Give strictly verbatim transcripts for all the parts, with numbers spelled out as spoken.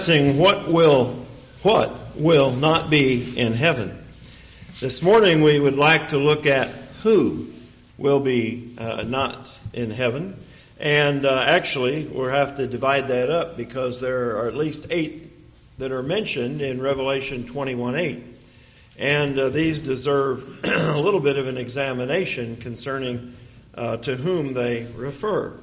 What will what will not be in heaven. This morning we would like to look at who will be uh, not in heaven. And uh, actually we'll have to divide that up because there are at least eight that are mentioned in Revelation twenty-one eight. And uh, these deserve a little bit of an examination concerning uh, to whom they refer.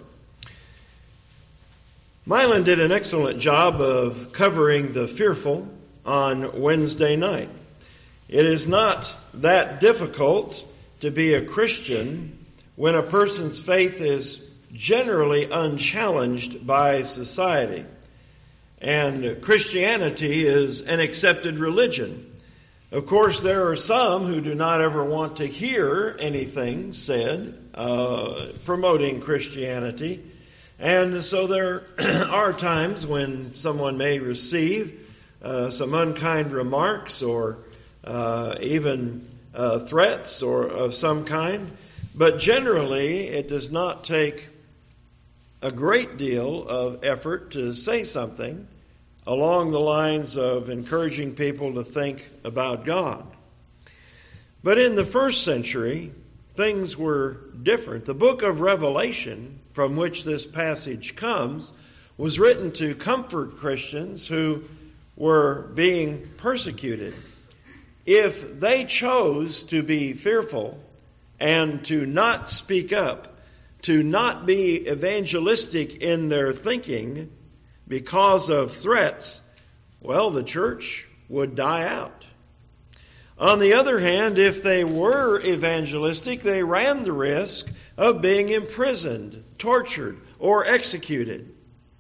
Milan did an excellent job of covering the fearful on Wednesday night. It is not that difficult to be a Christian when a person's faith is generally unchallenged by society. And Christianity is an accepted religion. Of course, there are some who do not ever want to hear anything said uh, promoting Christianity. And so there are times when someone may receive uh, some unkind remarks or uh, even uh, threats or of some kind. But generally, it does not take a great deal of effort to say something along the lines of encouraging people to think about God. But in the first century, things were different. The book of Revelation, from which this passage comes, was written to comfort Christians who were being persecuted. If they chose to be fearful and to not speak up, to not be evangelistic in their thinking because of threats, well, the church would die out. On the other hand, if they were evangelistic, they ran the risk of being imprisoned, tortured, or executed.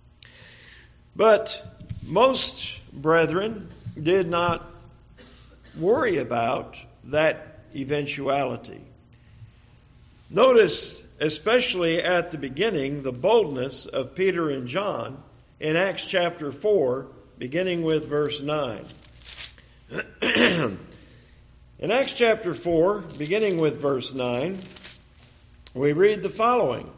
But most brethren did not worry about that eventuality. Notice, especially at the beginning, the boldness of Peter and John in Acts chapter four, beginning with verse nine. In Acts chapter four, beginning with verse nine, we read the following.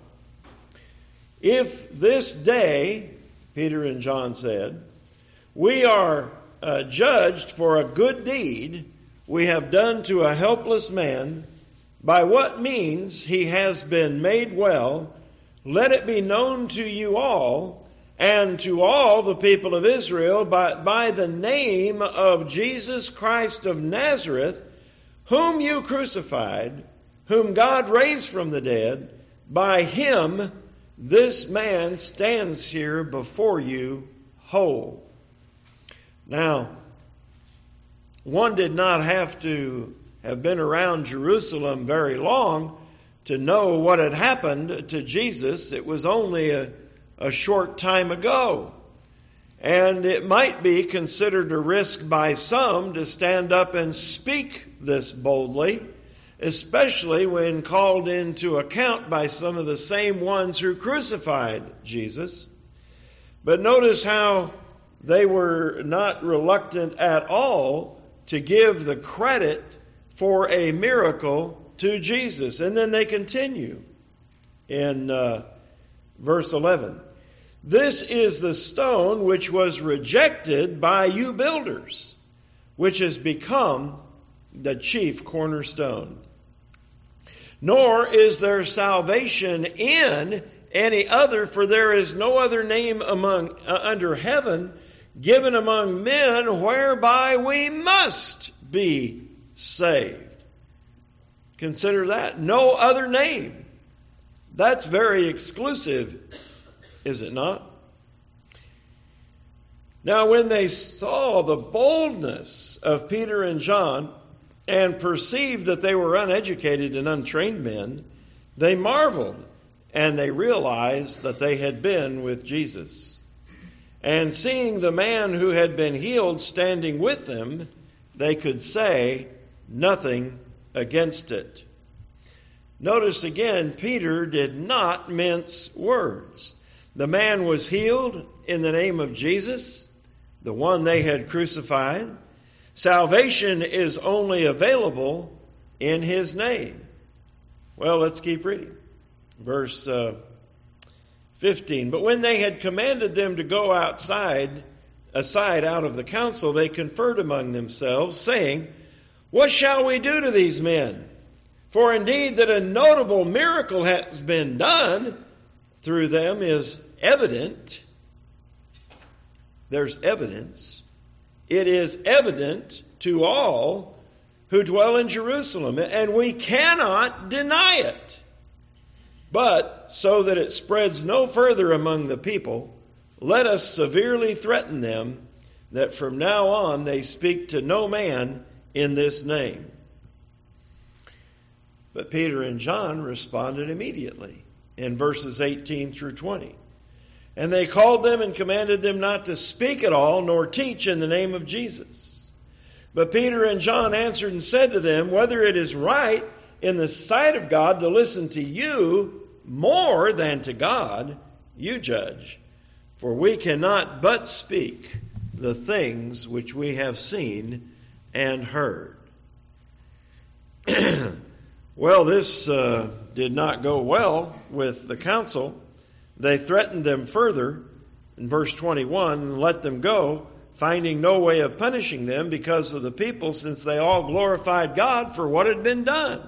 If this day, Peter and John said, we are uh, judged for a good deed we have done to a helpless man, by what means he has been made well, let it be known to you all and to all the people of Israel by, by the name of Jesus Christ of Nazareth, whom you crucified, whom God raised from the dead, by him this man stands here before you whole. Now, one did not have to have been around Jerusalem very long to know what had happened to Jesus. It was only a, a short time ago. And it might be considered a risk by some to stand up and speak this boldly, especially when called into account by some of the same ones who crucified Jesus. But notice how they were not reluctant at all to give the credit for a miracle to Jesus. And then they continue in uh, verse eleven. This is the stone which was rejected by you builders, which has become the chief cornerstone. Nor is there salvation in any other, for there is no other name among uh, under heaven given among men whereby we must be saved. Consider that. No other name. That's very exclusive, is it not? Now, when they saw the boldness of Peter and John and perceived that they were uneducated and untrained men, they marveled, and they realized that they had been with Jesus. And seeing the man who had been healed standing with them, they could say nothing against it. Notice again, Peter did not mince words. The man was healed in the name of Jesus, the one they had crucified. Salvation is only available in his name. Well, let's keep reading. Verse uh, fifteen. But when they had commanded them to go outside, aside out of the council, they conferred among themselves, saying, "What shall we do to these men? For indeed that a notable miracle has been done through them is evident." There's evidence. It is evident to all who dwell in Jerusalem, and we cannot deny it. But so that it spreads no further among the people, let us severely threaten them that from now on they speak to no man in this name. But Peter and John responded immediately in verses eighteen through twenty. And they called them and commanded them not to speak at all, nor teach in the name of Jesus. But Peter and John answered and said to them, "Whether it is right in the sight of God to listen to you more than to God, you judge. For we cannot but speak the things which we have seen and heard." Well, this uh, did not go well with the council. They threatened them further in verse twenty-one and let them go, finding no way of punishing them because of the people, since they all glorified God for what had been done.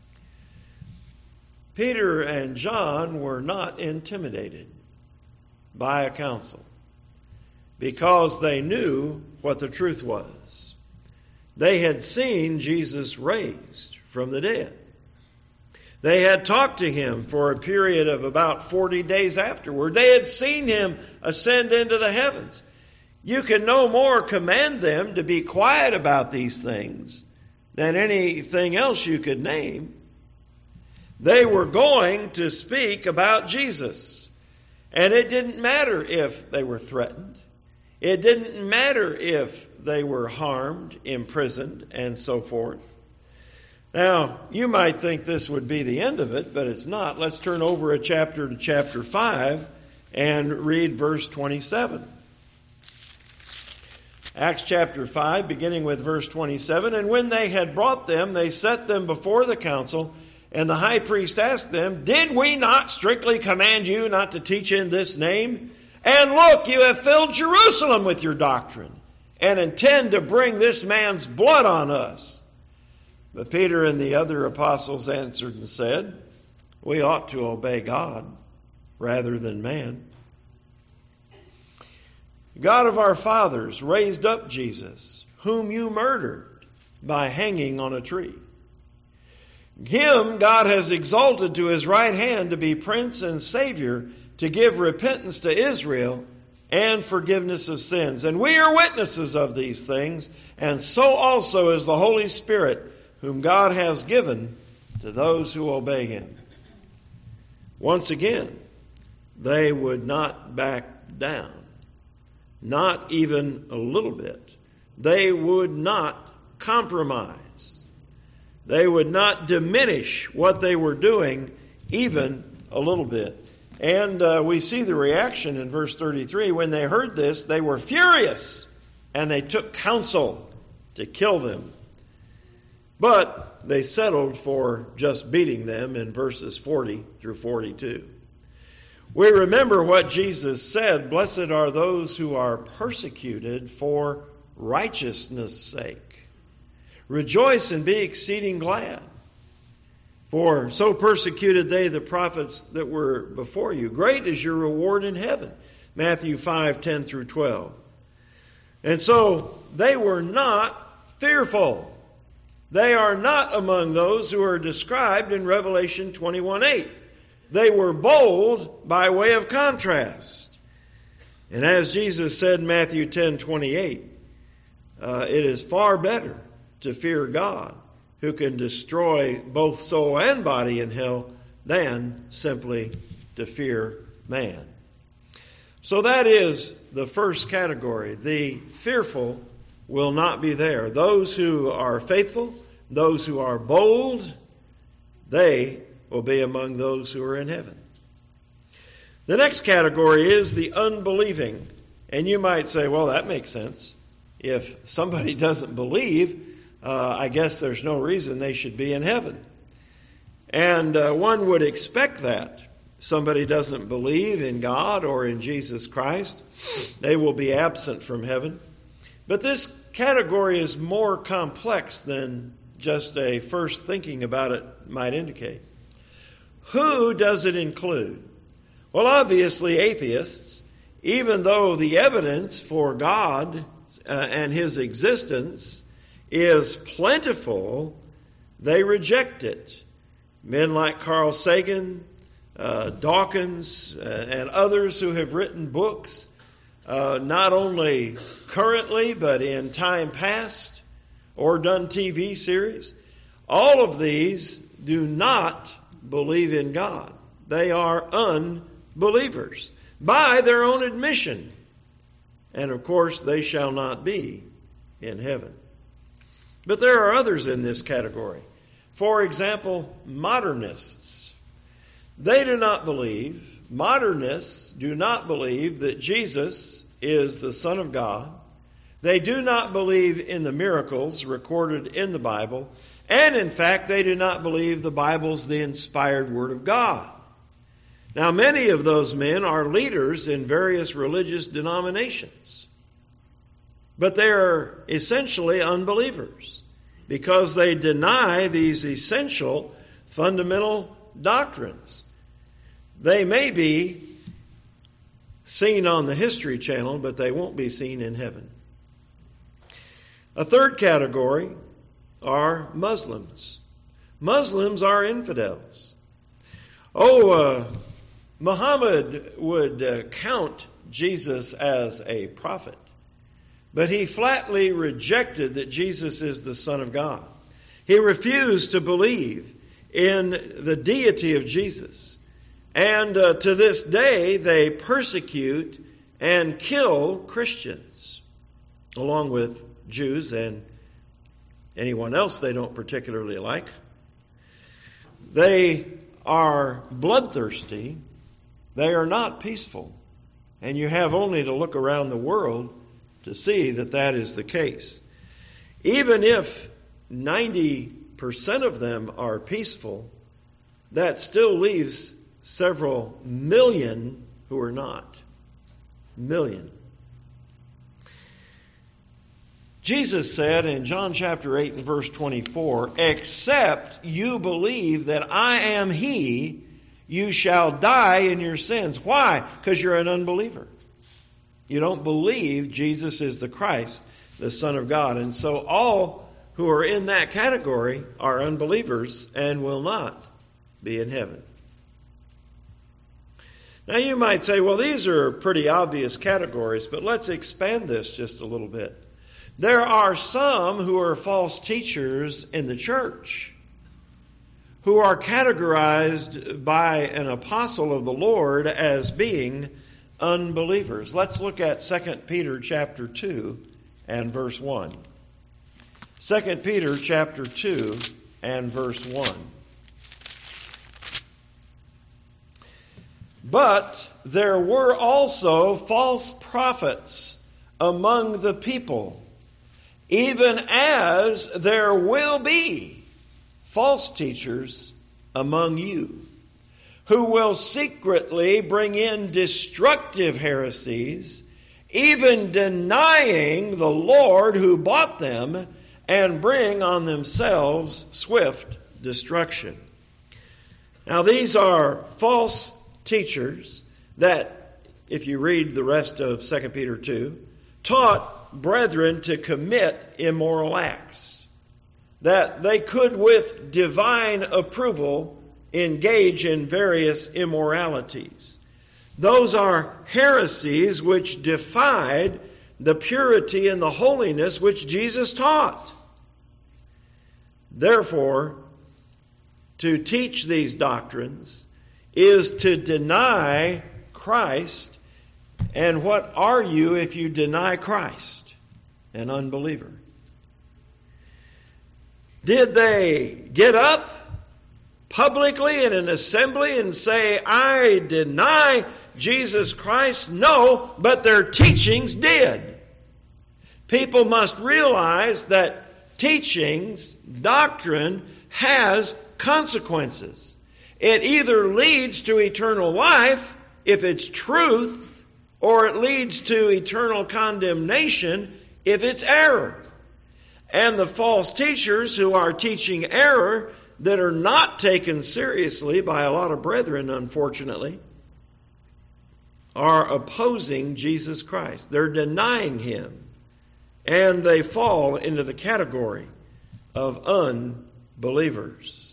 Peter and John were not intimidated by a council because they knew what the truth was. They had seen Jesus raised from the dead. They had talked to him for a period of about forty days afterward. They had seen him ascend into the heavens. You can no more command them to be quiet about these things than anything else you could name. They were going to speak about Jesus. And it didn't matter if they were threatened. It didn't matter if they were harmed, imprisoned, and so forth. Now, you might think this would be the end of it, but it's not. Let's turn over a chapter to chapter five and read verse twenty-seven. Acts chapter five, beginning with verse twenty-seven. And when they had brought them, they set them before the council, and the high priest asked them, "Did we not strictly command you not to teach in this name? And look, you have filled Jerusalem with your doctrine, and intend to bring this man's blood on us." But Peter and the other apostles answered and said, "We ought to obey God rather than man. God of our fathers raised up Jesus, whom you murdered by hanging on a tree. Him God has exalted to his right hand to be Prince and Savior, to give repentance to Israel and forgiveness of sins. And we are witnesses of these things, and so also is the Holy Spirit, whom God has given to those who obey him." Once again, they would not back down. Not even a little bit. They would not compromise. They would not diminish what they were doing even a little bit. And uh, we see the reaction in verse thirty-three. When they heard this, they were furious, and they took counsel to kill them. But they settled for just beating them in verses forty through forty-two. We remember what Jesus said, "Blessed are those who are persecuted for righteousness' sake. Rejoice and be exceeding glad. For so persecuted they the prophets that were before you. Great is your reward in heaven." Matthew five, ten through twelve. And so they were not fearful. They are not among those who are described in Revelation twenty-one eight. They were bold by way of contrast. And as Jesus said in Matthew ten twenty-eight, uh, it is far better to fear God, who can destroy both soul and body in hell, than simply to fear man. So that is the first category. The fearful will not be there. Those who are faithful, those who are bold, they will be among those who are in heaven. The next category is the unbelieving. And you might say, well, that makes sense. If somebody doesn't believe, uh, I guess there's no reason they should be in heaven. And uh, one would expect that. somebody doesn't believe in God or in Jesus Christ, they will be absent from heaven. But this category is more complex than just a first thinking about it might indicate. Who does it include? Well, obviously atheists, even though the evidence for God uh, and His existence is plentiful, they reject it. Men like Carl Sagan, uh, Dawkins, uh, and others who have written books, uh, not only currently but in time past, or done T V series, all of these do not believe in God. They are unbelievers by their own admission. And of course, they shall not be in heaven. But there are others in this category. For example, modernists. They do not believe, modernists do not believe that Jesus is the Son of God. They do not believe in the miracles recorded in the Bible. And in fact, they do not believe the Bible's the inspired Word of God. Now, many of those men are leaders in various religious denominations. But they are essentially unbelievers because they deny these essential fundamental doctrines. They may be seen on the History Channel, but they won't be seen in heaven. A third category are Muslims. Muslims are infidels. Oh, uh, Muhammad would uh, count Jesus as a prophet, but he flatly rejected that Jesus is the Son of God. He refused to believe in the deity of Jesus. And uh, to this day, they persecute and kill Christians, along with Jews and anyone else they don't particularly like. They are bloodthirsty. They are not peaceful. And you have only to look around the world to see that that is the case. Even if ninety percent of them are peaceful, that still leaves several million who are not. Million. Jesus said in John chapter eight and verse twenty-four, "Except you believe that I am He, you shall die in your sins." Why? Because you're an unbeliever. You don't believe Jesus is the Christ, the Son of God. And so all who are in that category are unbelievers and will not be in heaven. Now you might say, well, these are pretty obvious categories, but let's expand this just a little bit. There are some who are false teachers in the church who are categorized by an apostle of the Lord as being unbelievers. Let's look at Second Peter chapter two and verse one. Second Peter chapter two and verse one. "But there were also false prophets among the people, even as there will be false teachers among you, who will secretly bring in destructive heresies, even denying the Lord who bought them, and bring on themselves swift destruction." Now these are false teachers that, if you read the rest of Second Peter two, taught brethren to commit immoral acts, that they could with divine approval engage in various immoralities. Those are heresies which defied the purity and the holiness which Jesus taught. Therefore, to teach these doctrines is to deny Christ. And what are you if you deny Christ? An unbeliever. Did they get up publicly in an assembly and say, "I deny Jesus Christ"? No, but their teachings did. People must realize that teachings, doctrine, has consequences. It either leads to eternal life, if it's truth, or it leads to eternal condemnation, if it's error. And the false teachers who are teaching error that are not taken seriously by a lot of brethren, unfortunately, are opposing Jesus Christ. They're denying Him. And they fall into the category of unbelievers.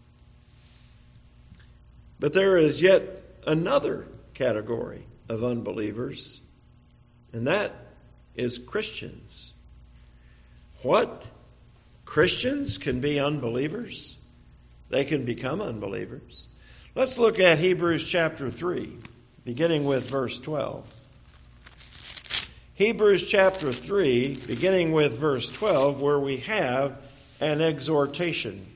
But there is yet another category of unbelievers, and that is Christians. What? Christians can be unbelievers? They can become unbelievers. Let's look at Hebrews chapter three, beginning with verse twelve. Hebrews chapter three, beginning with verse twelve, where we have an exhortation.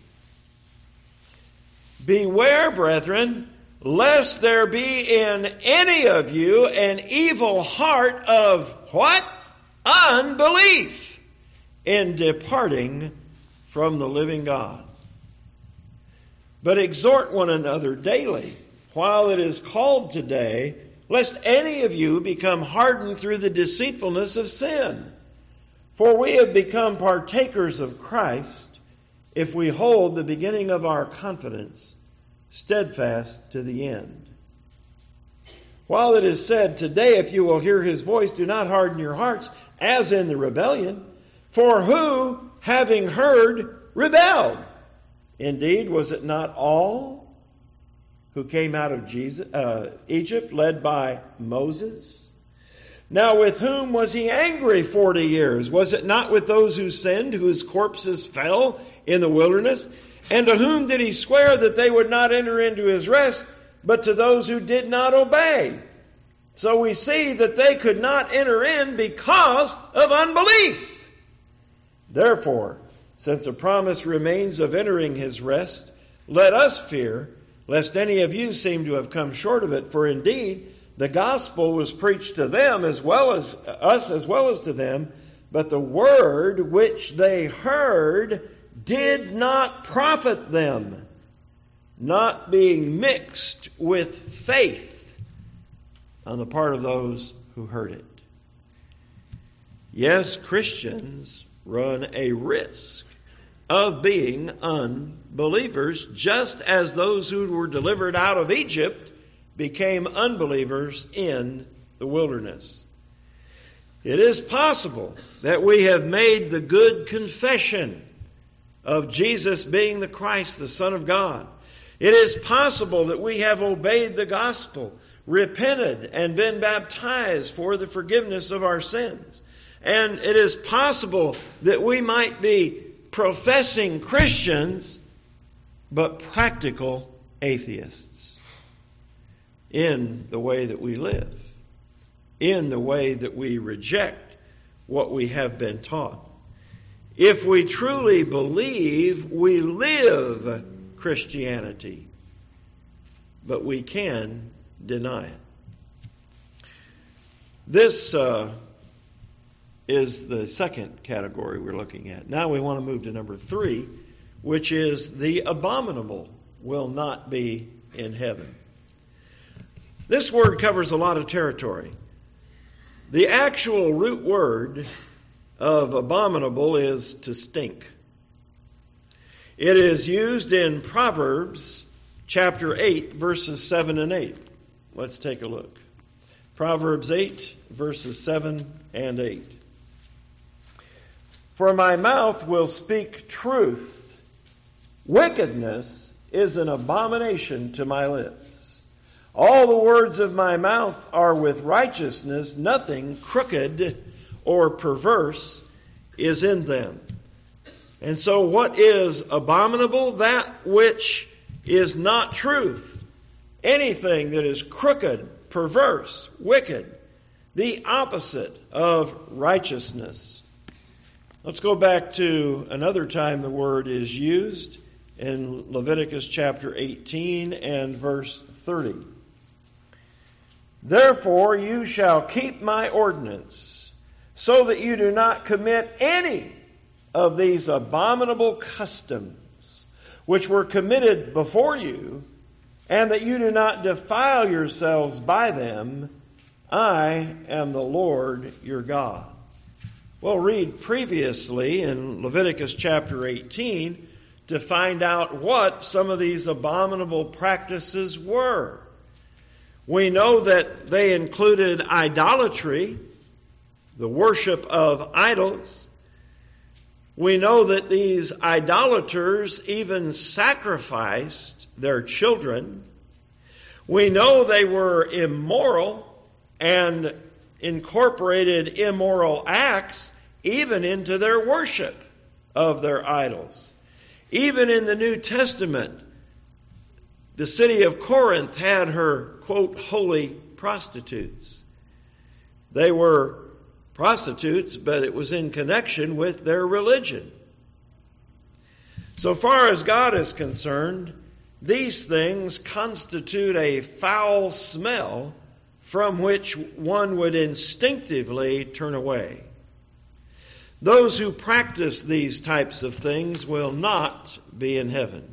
Beware, brethren, lest there be in any of you an evil heart of what? Unbelief in departing from the living God. But exhort one another daily, while it is called today, lest any of you become hardened through the deceitfulness of sin. For we have become partakers of Christ, if we hold the beginning of our confidence steadfast to the end. While it is said, today if you will hear His voice, do not harden your hearts, as in the rebellion. For who, having heard, rebelled? Indeed, was it not all who came out of Jesus, uh, Egypt, led by Moses? Now with whom was He angry forty years? Was it not with those who sinned, whose corpses fell in the wilderness? And to whom did He swear that they would not enter into His rest, but to those who did not obey? So we see that they could not enter in because of unbelief. Therefore, since a promise remains of entering His rest, let us fear, lest any of you seem to have come short of it. For indeed, the gospel was preached to them as well as us as well as to them, but the word which they heard did not profit them, not being mixed with faith on the part of those who heard it. Yes, Christians run a risk of being unbelievers, just as those who were delivered out of Egypt became unbelievers in the wilderness. It is possible that we have made the good confession of Jesus being the Christ, the Son of God. It is possible that we have obeyed the gospel, repented, and been baptized for the forgiveness of our sins. And it is possible that we might be professing Christians, but practical atheists in the way that we live, in the way that we reject what we have been taught. If we truly believe, we live Christianity, but we can deny it. This uh, is the second category we're looking at. Now we want to move to number three, which is the abominable will not be in heaven. This word covers a lot of territory. The actual root word of abominable is to stink. It is used in Proverbs chapter eight, verses seven and eight. Let's take a look. Proverbs eight, verses seven and eight. For my mouth will speak truth. Wickedness is an abomination to my lips. All the words of my mouth are with righteousness. Nothing crooked or perverse is in them. And so what is abominable? That which is not truth. Anything that is crooked, perverse, wicked. The opposite of righteousness. Let's go back to another time the word is used in Leviticus chapter eighteen and verse thirty. Therefore you shall keep my ordinance, so that you do not commit any of these abominable customs, which were committed before you, and that you do not defile yourselves by them. I am the Lord your God. We'll read previously in Leviticus chapter eighteen to find out what some of these abominable practices were. We know that they included idolatry, the worship of idols. We know that these idolaters even sacrificed their children. We know they were immoral and incorporated immoral acts even into their worship of their idols. Even in the New Testament, the city of Corinth had her, quote, holy prostitutes. They were prostitutes, but it was in connection with their religion. So far as God is concerned, these things constitute a foul smell from which one would instinctively turn away. Those who practice these types of things will not be in heaven.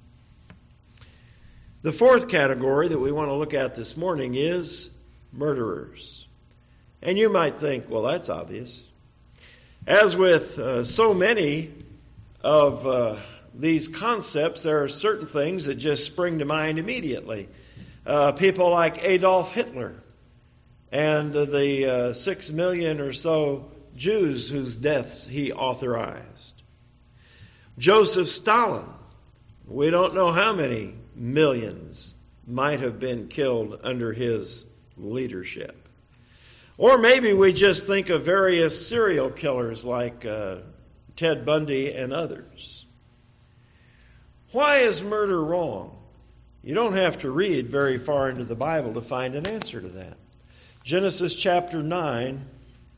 The fourth category that we want to look at this morning is murderers. And you might think, well, that's obvious. As with uh, so many of uh, these concepts, there are certain things that just spring to mind immediately. Uh, people like Adolf Hitler and uh, the uh, six million or so Jews whose deaths he authorized. Joseph Stalin. We don't know how many millions might have been killed under his leadership. Or maybe we just think of various serial killers like uh, Ted Bundy and others. Why is murder wrong? You don't have to read very far into the Bible to find an answer to that. Genesis chapter nine,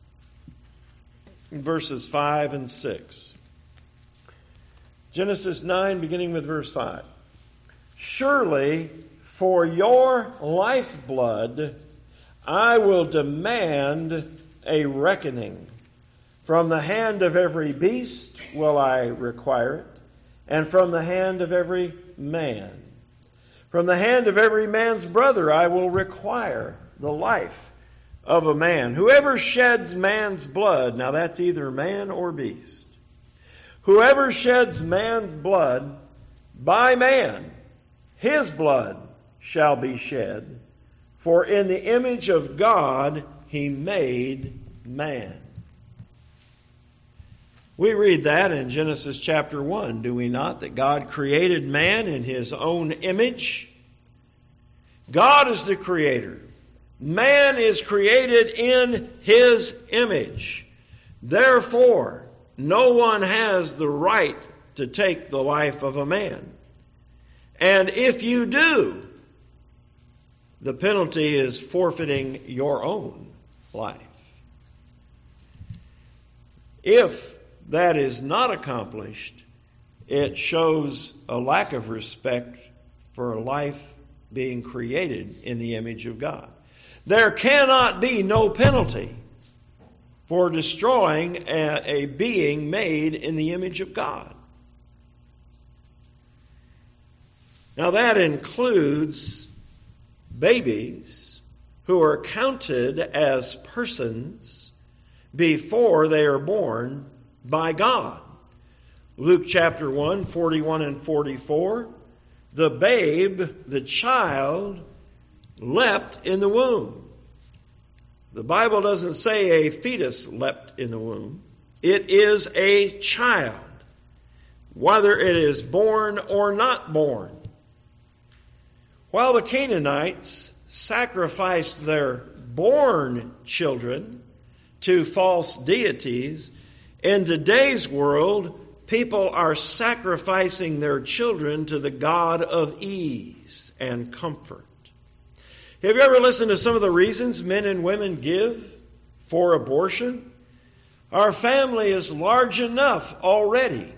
verses five and six. Genesis nine, beginning with verse five. Surely for your lifeblood I will demand a reckoning. From the hand of every beast will I require it, and from the hand of every man. From the hand of every man's brother I will require the life of a man. Whoever sheds man's blood, now that's either man or beast. Whoever sheds man's blood, by man, his blood shall be shed. For in the image of God he made man. We read that in Genesis chapter one, do we not? That God created man in his own image. God is the creator. Man is created in his image. Therefore, no one has the right to take the life of a man. And if you do, the penalty is forfeiting your own life. If that is not accomplished, it shows a lack of respect for a life being created in the image of God. There cannot be no penalty for destroying a, a being made in the image of God. Now that includes babies who are counted as persons before they are born by God. Luke chapter one, forty-one and forty-four. The babe, the child, leapt in the womb. The Bible doesn't say a fetus leapt in the womb. It is a child, whether it is born or not born. While the Canaanites sacrificed their born children to false deities, in today's world, people are sacrificing their children to the God of ease and comfort. Have you ever listened to some of the reasons men and women give for abortion? Our family is large enough already.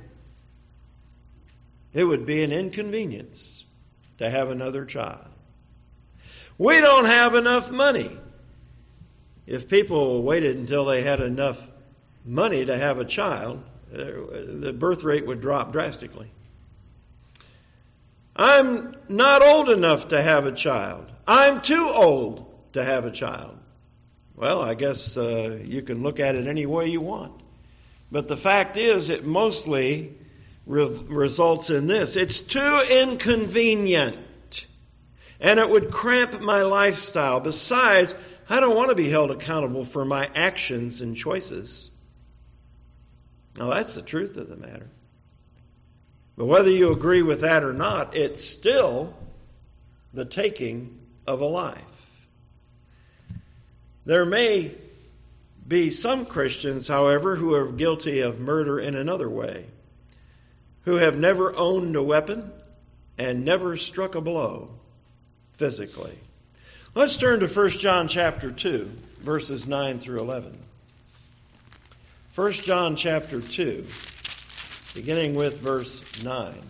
It would be an inconvenience to have another child. We don't have enough money. If people waited until they had enough money to have a child, the birth rate would drop drastically. I'm not old enough to have a child. I'm too old to have a child. Well, I guess uh, you can look at it any way you want. But the fact is, it mostly re- results in this. It's too inconvenient. And it would cramp my lifestyle. Besides, I don't want to be held accountable for my actions and choices. Now, that's the truth of the matter. But whether you agree with that or not, it's still the taking of a life. There may be some Christians, however, who are guilty of murder in another way, who have never owned a weapon and never struck a blow physically. Let's turn to First John chapter two, verses nine through eleven. First John chapter two, beginning with verse nine.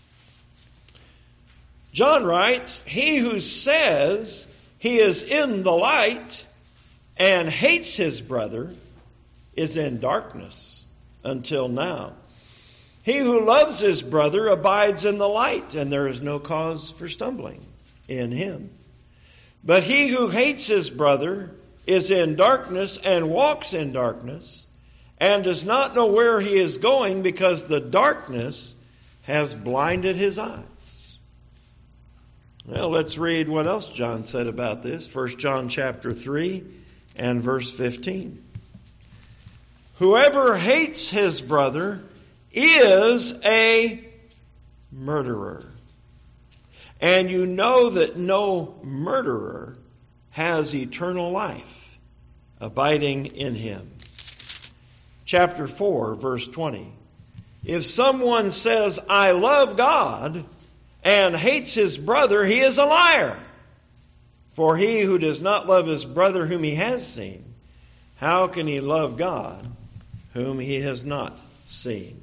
John writes, "He who says he is in the light and hates his brother is in darkness until now. He who loves his brother abides in the light, and there is no cause for stumbling in him. But he who hates his brother is in darkness and walks in darkness, and does not know where he is going, because the darkness has blinded his eyes." Well, let's read what else John said about this. First John chapter three and verse fifteen. "Whoever hates his brother is a murderer. And you know that no murderer has eternal life abiding in him." Chapter four, verse twenty. "If someone says, 'I love God,' and hates his brother, he is a liar. For he who does not love his brother whom he has seen, how can he love God whom he has not seen?"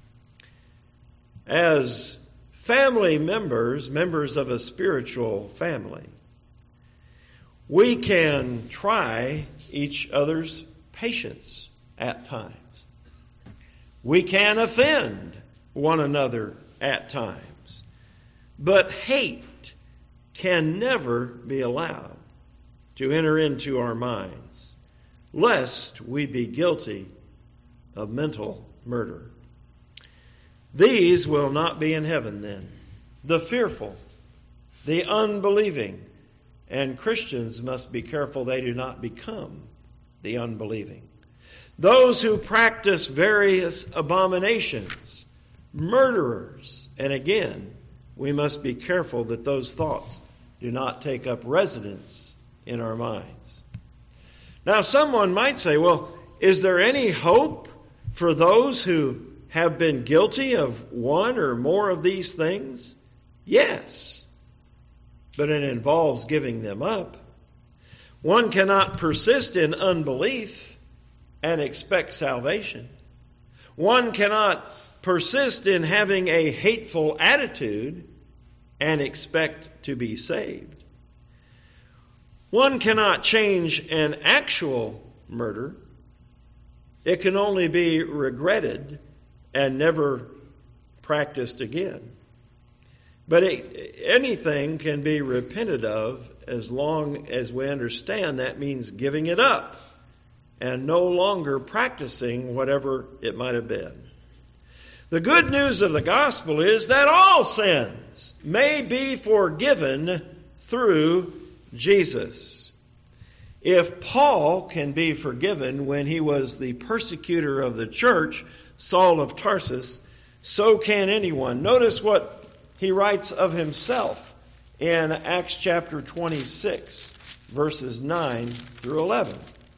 As family members, members of a spiritual family, we can try each other's patience at times. We can offend one another at times. But hate can never be allowed to enter into our minds, lest we be guilty of mental murder. These will not be in heaven then. The fearful, the unbelieving, and Christians must be careful they do not become the unbelieving. Those who practice various abominations, murderers, and again, we must be careful that those thoughts do not take up residence in our minds. Now, someone might say, well, is there any hope for those who have been guilty of one or more of these things? Yes, but it involves giving them up. One cannot persist in unbelief and expect salvation. One cannot persist in having a hateful attitude and expect to be saved. One cannot change an actual murder. It can only be regretted and never practiced again. But it, anything can be repented of as long as we understand that means giving it up and no longer practicing whatever it might have been. The good news of the gospel is that all sins may be forgiven through Jesus. If Paul can be forgiven when he was the persecutor of the church, Saul of Tarsus, so can anyone. Notice what he writes of himself in Acts chapter twenty-six, verses nine through eleven.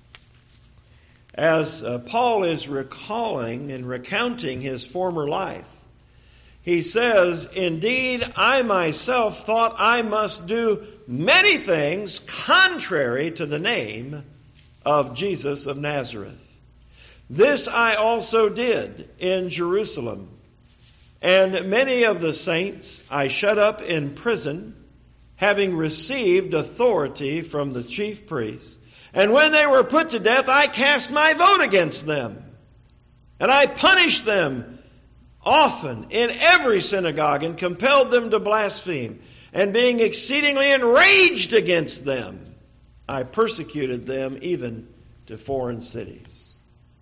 As uh, Paul is recalling and recounting his former life, he says, "Indeed, I myself thought I must do many things contrary to the name of Jesus of Nazareth. This I also did in Jerusalem. And many of the saints I shut up in prison, having received authority from the chief priests. And when they were put to death, I cast my vote against them. And I punished them often in every synagogue, and compelled them to blaspheme. And being exceedingly enraged against them, I persecuted them even to foreign cities.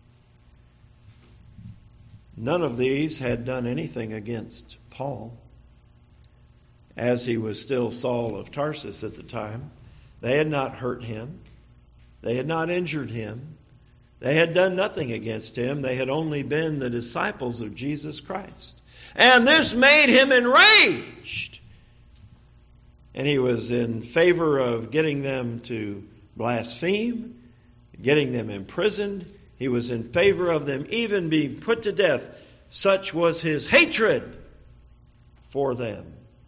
None of these had done anything against Paul, as he was still Saul of Tarsus at the time. They had not hurt him. They had not injured him. They had done nothing against him. They had only been the disciples of Jesus Christ. And this made him enraged. And he was in favor of getting them to blaspheme, getting them imprisoned. He was in favor of them even being put to death. Such was his hatred for them.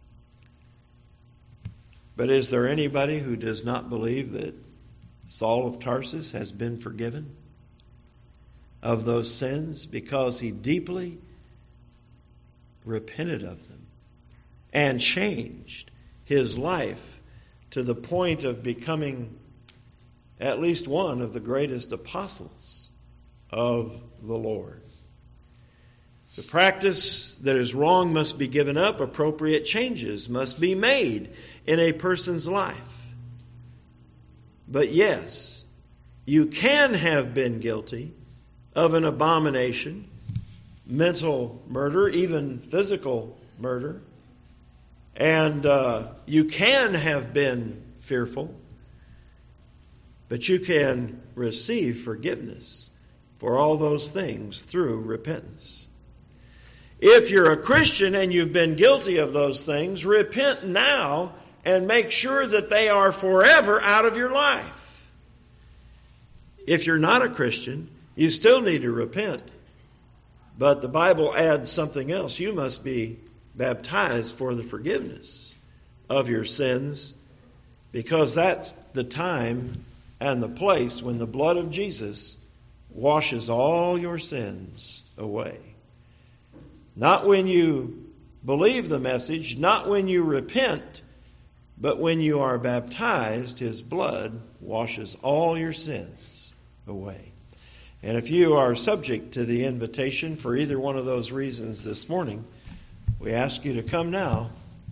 But is there anybody who does not believe that Saul of Tarsus has been forgiven of those sins because he deeply repented of them and changed his life to the point of becoming at least one of the greatest apostles of the Lord? The practice that is wrong must be given up. Appropriate changes must be made in a person's life. But yes, you can have been guilty of an abomination, mental murder, even physical murder. And uh, you can have been fearful, but you can receive forgiveness for all those things through repentance. If you're a Christian and you've been guilty of those things, repent now and make sure that they are forever out of your life. If you're not a Christian, you still need to repent. But the Bible adds something else. You must be baptized for the forgiveness of your sins, because that's the time and the place when the blood of Jesus washes all your sins away. Not when you believe the message, not when you repent, but when you are baptized, His blood washes all your sins away. And if you are subject to the invitation for either one of those reasons this morning, we ask you to come now